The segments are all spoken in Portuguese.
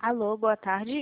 Alô, boa tarde.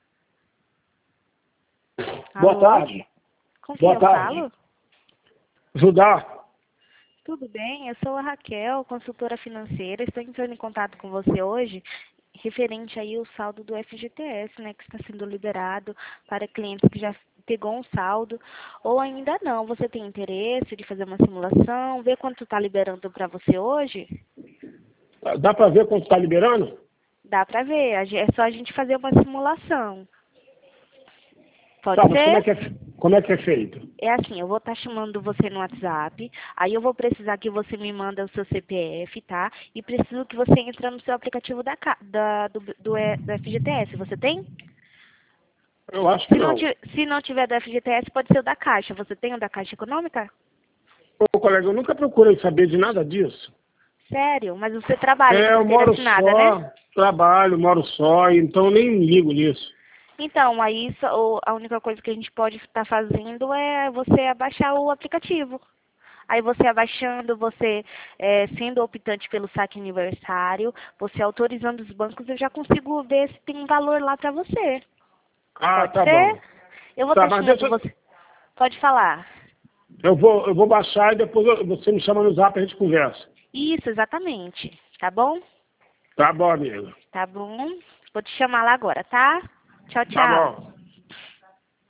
Boa Alô? tarde. Com quem Boa eu tarde. falo? Judá. Tudo bem? Eu sou a Raquel, consultora financeira. Estou entrando em contato com você hoje, referente aí ao saldo do FGTS, né, que está sendo liberado para clientes que já pegou um saldo ou ainda não. Você tem interesse de fazer uma simulação, ver quanto está liberando para você hoje? Dá para ver quanto está liberando? Dá para ver, é só a gente fazer uma simulação. Pode Tá, mas ser? como é que é feito? É assim, eu vou estar chamando você no WhatsApp, aí eu vou precisar que você me manda o seu CPF, tá? E preciso que você entre no seu aplicativo do FGTS. Você tem? Eu acho que não. Se não tiver do FGTS, pode ser o da Caixa. Você tem o da Caixa Econômica? Ô, colega, eu nunca procurei saber de nada disso. Sério? Mas você trabalha de Eu carteira moro assinada, só, né? trabalho, moro só, então nem ligo nisso. Então, aí a única coisa que a gente pode estar fazendo é você abaixar o aplicativo. Aí você abaixando, você sendo optante pelo saque aniversário, você autorizando os bancos, eu já consigo ver se tem um valor lá para você. Ah, Pode tá bom. ser? Eu vou Tá, estar mas chamando você. Pode falar. eu vou baixar e depois você me chama no zap e a gente conversa. Isso, exatamente. Tá bom? Tá bom, amigo. Tá bom. Vou te chamar lá agora, tá? Tchau, Tá tchau. bom.